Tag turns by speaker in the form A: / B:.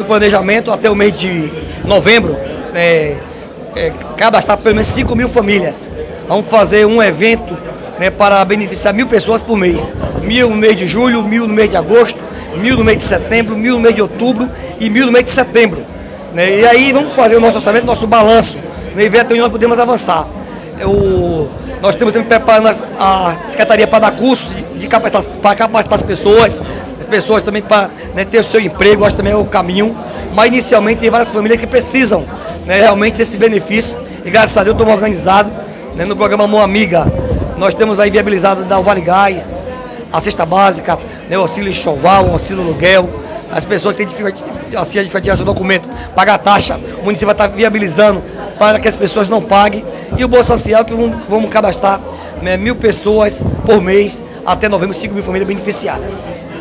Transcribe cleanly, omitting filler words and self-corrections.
A: planejamento até o mês de novembro, cadastrar pelo menos 5.000 famílias. Vamos fazer um evento, né, para beneficiar 1.000 pessoas por mês. 1.000 no mês de julho, 1.000 no mês de agosto, 1.000 no mês de setembro, 1.000 no mês de outubro e 1.000 no mês de setembro. Né? E aí vamos fazer o nosso orçamento, nosso balanço, né, e ver até onde nós podemos avançar. Nós temos também preparando a Secretaria para dar cursos para capacitar as pessoas também para, né, ter o seu emprego, acho que também é o caminho. Mas inicialmente tem várias famílias que precisam, né, realmente desse benefício e graças a Deus estamos organizados, né, no programa Mão Amiga. Nós temos aí viabilizado o Vale Gás, a cesta básica, né, o auxílio enxoval, o auxílio aluguel. As pessoas que têm dificuldade de tirar seu documento, pagar a taxa, o município vai estar viabilizando para que as pessoas não paguem. E o Bolsa Social, que vamos cadastrar, né, 1.000 pessoas por mês, até novembro, 5.000 famílias beneficiadas.